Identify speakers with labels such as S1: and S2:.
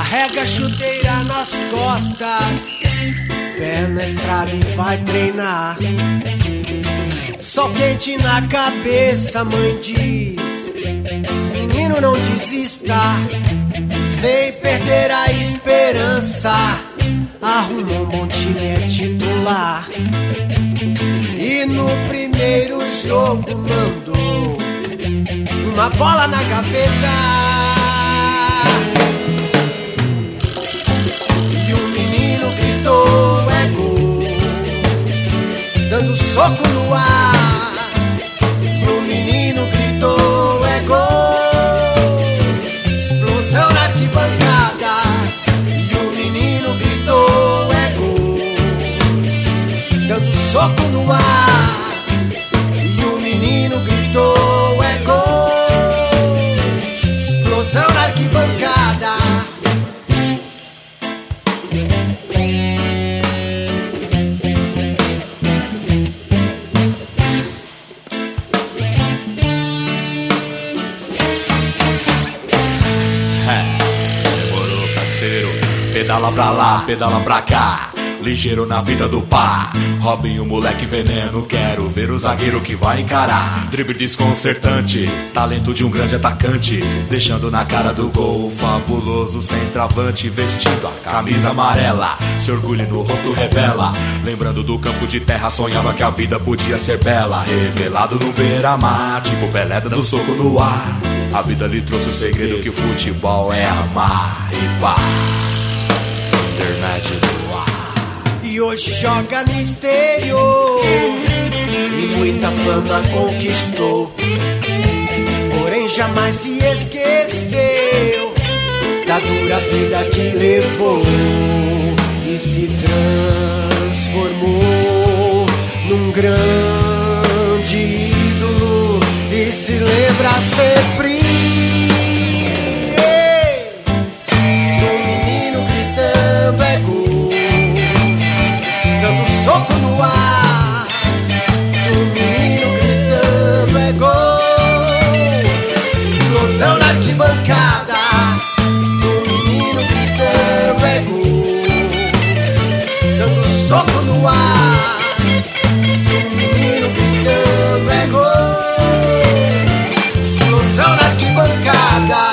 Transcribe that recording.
S1: Carrega a chuteira nas costas, pé na estrada e vai treinar. Sol quente na cabeça, mãe diz: menino, não desista. Sem perder a esperança, arruma um bom time, é titular. E no primeiro jogo mandou uma bola na gaveta. E o menino gritou: é gol, dando soco no ar. E o menino gritou: é gol, explosão na arquibancada. E o menino gritou: é gol, dando soco no ar. E o menino gritou: é gol, explosão na arquibancada.
S2: Demorou, parceiro. Pedala pra lá, pedala pra cá, ligeiro na vida do pá. Robin, o moleque veneno, quero ver o zagueiro que vai encarar. Drible desconcertante, talento de um grande atacante, deixando na cara do gol fabuloso centroavante. Vestindo a camisa amarela, se orgulho no rosto revela. Lembrando do campo de terra, sonhava que a vida podia ser bela. Revelado no beira-mar, tipo Pelé dando soco no ar. A vida lhe trouxe o segredo que o futebol é amar. E pá, internet do ar.
S1: E hoje joga no exterior e muita fama conquistou. Porém jamais se esqueceu da dura vida que levou. E se transformou num grande ídolo. E se lembra sempre do menino gritando: é gol, dando soco no ar. Do menino gritando: é gol, explosão na arquibancada. Do menino gritando: é gol, dando soco no ar. Do menino gritando: é gol, explosão na arquibancada.